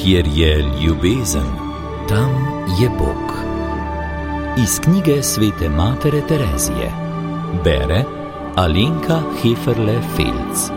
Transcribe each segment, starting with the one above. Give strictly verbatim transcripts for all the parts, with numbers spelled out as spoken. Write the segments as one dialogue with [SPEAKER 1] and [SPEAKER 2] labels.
[SPEAKER 1] Kjer je ljubezen, tam je Bog. Iz knjige svete matere Terezije. Bere Alenka Heferle-Felc.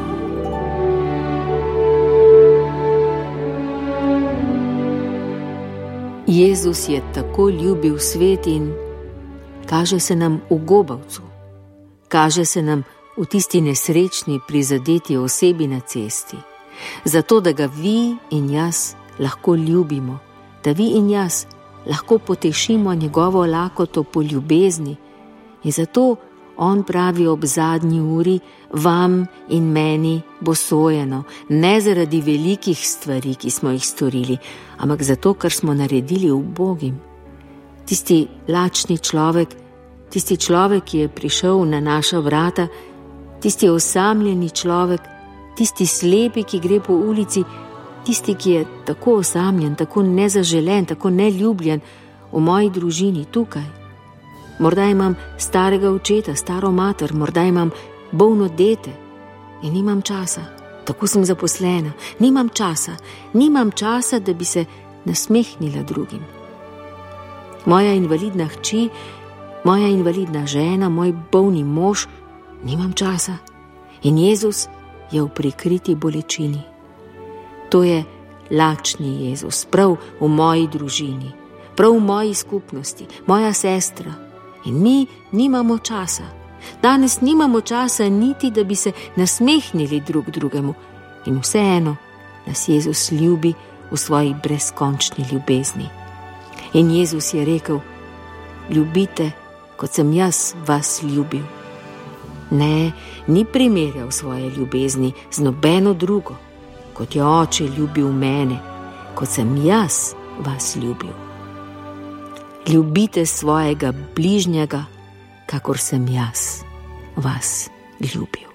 [SPEAKER 2] Jezus je tako ljubil svet in kaže se nam v gobavcu. Kaže se nam v tisti nesrečni, prizadeti osebi na cesti. Zato, da ga vi in jaz lahko ljubimo, da vi in jaz lahko potešimo njegovo lakoto po ljubezni. In zato on pravi ob zadnji uri: vam in meni bo sojeno, ne zaradi velikih stvari, ki smo jih storili, ampak zato, ker smo naredili ubogim. Tisti lačni človek, tisti človek, ki je prišel na naša vrata, tisti osamljeni človek, tisti slepi, ki gre po ulici, tisti, ki je tako osamljen, tako nezaželen, tako neljubljen v moji družini tukaj. Morda imam starega očeta, staro mater, morda imam bolno dete in nimam časa. Tako sem zaposlena, nimam časa, nimam časa, da bi se nasmehnila drugim. Moja invalidna hči, moja invalidna žena, moj bolni mož, nimam časa. In Jezus je v prikriti bolečini. To je lačni Jezus, prav v moji družini, prav v moji skupnosti, moja sestra. In mi nimamo časa. Danes nimamo časa niti, da bi se nasmehnili drug drugemu. In vseeno nas Jezus ljubi v svoji brezkončni ljubezni. In Jezus je rekel: ljubite, kot sem jaz vas ljubil. Ne, ni primerjal svoje ljubezni z nobeno drugo, kot je Oče ljubil mene, kot sem jaz vas ljubil. Ljubite svojega bližnjega, kakor sem jaz vas ljubil.